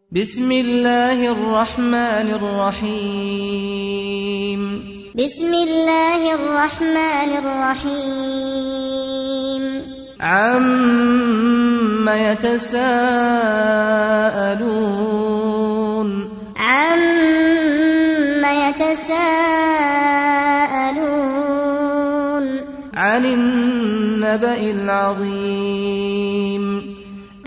بسم الله الرحمن الرحيم بسم الله الرحمن الرحيم عَمَّ يتساءلون عن النبأ العظيم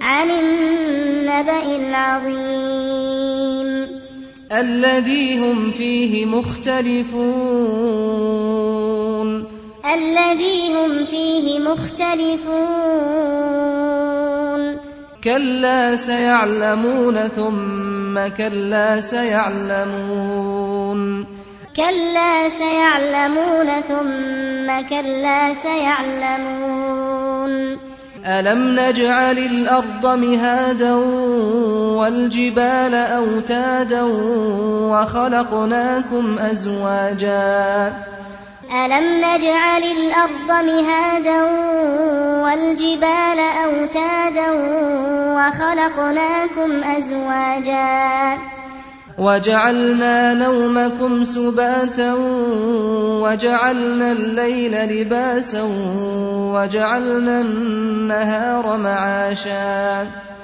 الذي هم فيه مختلفون كلا سيعلمون ثم كلا سيعلمون ألم نجعل الأرض مهادا والجبال أوتادا وخلقناكم أزواجا وجعلنا نومكم سباتا وجعلنا الليل لباسا وجعلنا النهار معاشا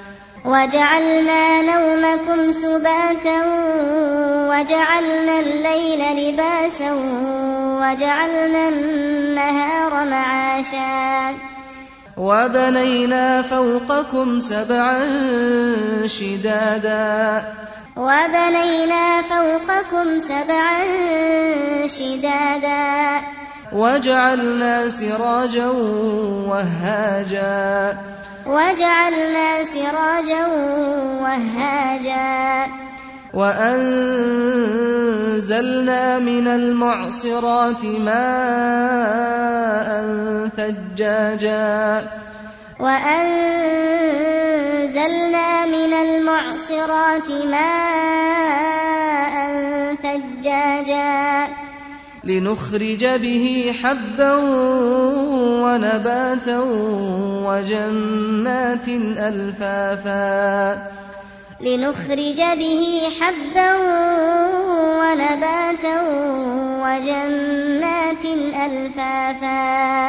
وبنينا فوقكم سبعا شدادا وجعلنا سراجا وهاجا وأنزلنا من المعصرات ماء ثجاجا لنخرج به حبا ونباتا وجنات ألفافا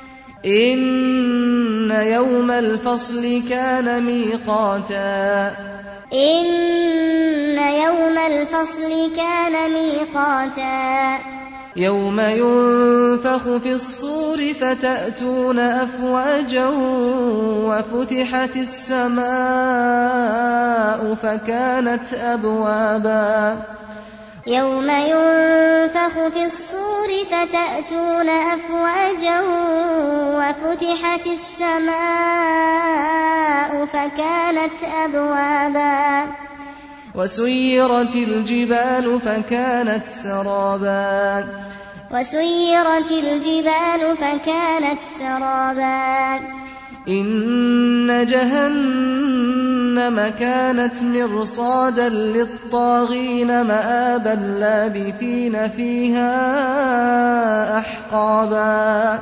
إن يوم الفصل كان ميقاتا يوم ينفخ في الصور فتأتون أفواجا وفتحت السماء فكانت أبوابا وسيرت الجبال فكانت سرابا إن جهنم كانت مرصادا للطاغين مآبا لابثين فيها أحقابا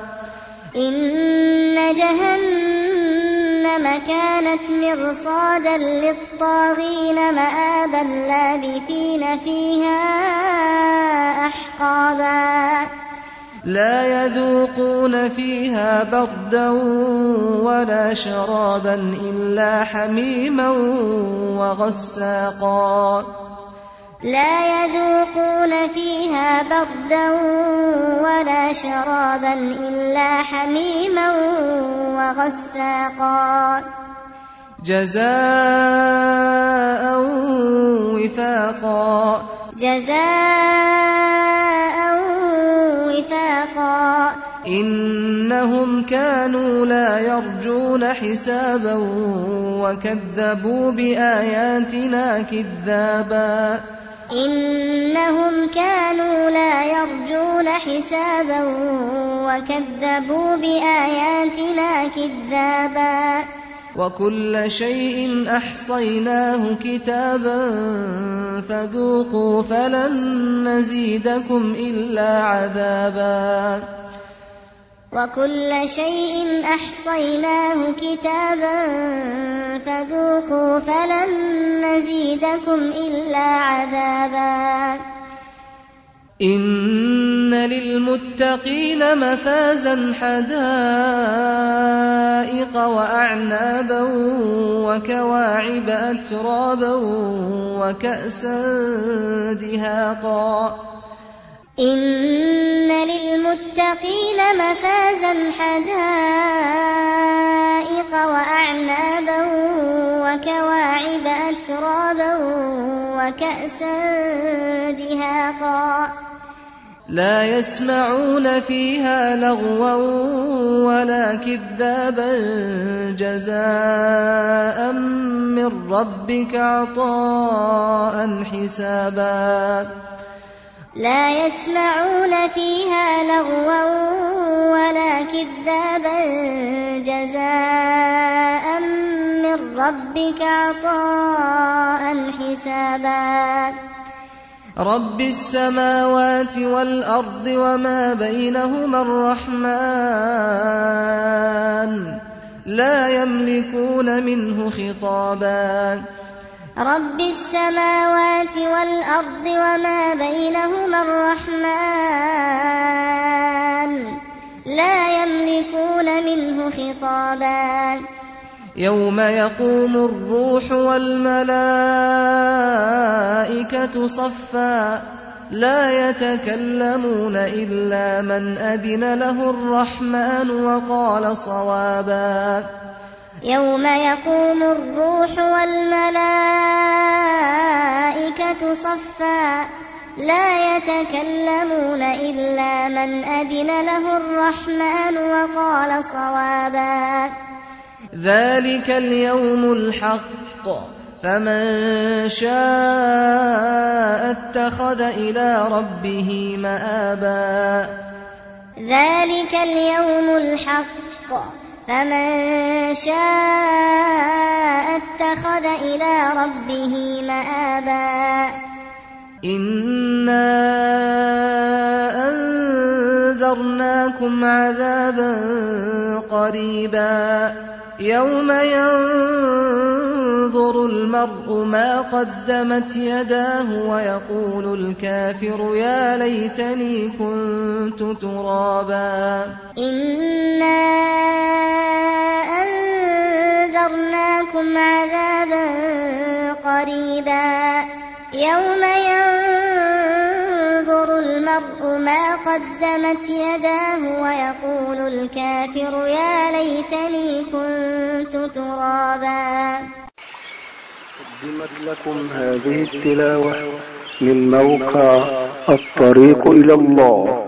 لا يذوقون فيها بردا ولا شرابا إلا حميما وغساقا جزاء وفاقا إنهم كانوا لا يرجون حسابا وكذبوا بآياتنا كذابا وكل شيء أحصيناه كتابا فذوقوا فلن نزيدكم إلا عذابا وكل شيء أحصيناه كتابا فذوقوا فلن نزيدكم إلا عذابا إن للمتقين مفازا حدائق وأعنابا وكواعب أترابا وكأسا دهاقا إن للمتقين مفازا حدائق وأعنابا وكواعب أترابا وكأسا دهاقا لا يسمعون فيها لغوا ولا كذابا جزاء من ربك عطاء حسابا لا يسمعون فيها لغوا ولا كذابا جزاء من ربك عطاء حسابا رب السماوات والأرض وما بينهما الرحمن لا يملكون منه خطابا رب السماوات والأرض وما بينهما الرحمن لا يملكون منه خطابا يوم يقوم الروح والملائكة صفا لا يتكلمون إلا من أذن له الرحمن وقال صوابا يوم يقوم الروح والملائكة صفا لا يتكلمون إلا من أذن له الرحمن وقال صوابا ذلك اليوم الحق فمن شاء اتخذ إلى ربه مآبا ذلك اليوم الحق فمن شاء اتخذ إلى ربه مآبا إنا أنذرناكم عذابا قريبا يوم ينظر المرء ما قدمت يداه ويقول الكافر يا ليتني كنت ترابا إنا أنذرناكم عذابا قريبا يوم ينظر المرء ما قدمت يداه ويقول الكافر يا ليتني كنت ترابا. قدمت لكم هذه التلاوة من موقع الطريق إلى الله.